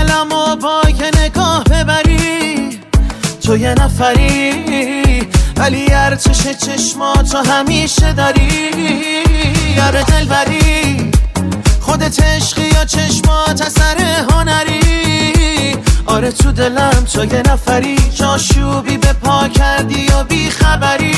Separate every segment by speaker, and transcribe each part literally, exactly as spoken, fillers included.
Speaker 1: دلمو با یه نگاه ببری، تو یه نفری ولی ارچش چشماتو همیشه داری. یاره دلبری خودت عشقی یا چشمات اثر هنری. آره تو دلم تو یه نفری، جاشوبی به پا کردی یا بی خبری.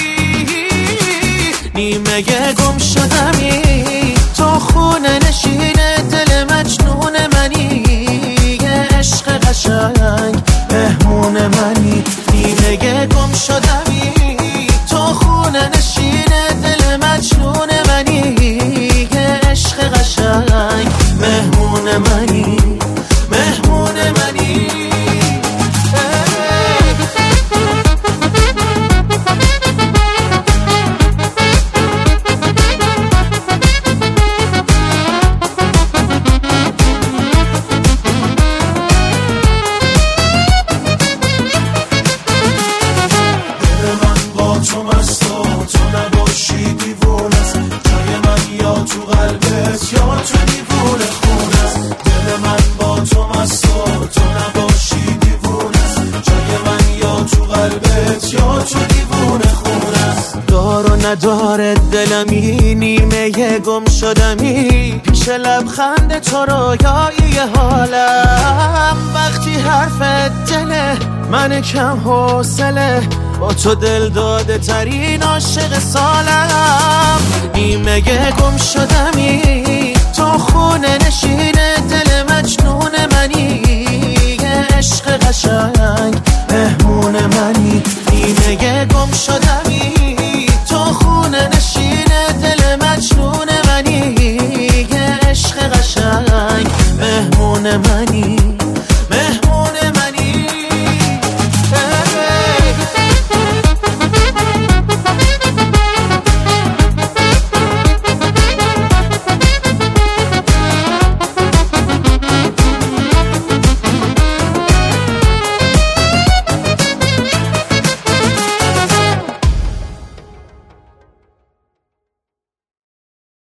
Speaker 1: نیمه گم شدمی تو خونه نشین دل مجنون منی. یه عشق قشنگ مهمون منی. نیمه گم شدمی تو خونه نشین دل مجنون منی. یه عشق قشنگ مهمون منی، مهمون منی. نداره دلمی نیمه گم شدمی. پیش لبخند تو رویایی حالم. وقتی حرف دله من کم حوصله، با تو دل داده ترین عاشق سالم. نیمه گم شدمی تو خونه نشین دل مجنون منی. یه عشق قشنگ مهمون منی. نیمه گم شدمی تو خونه نشین دل مجنون منی. یه عشق قشنگ مهمون منی.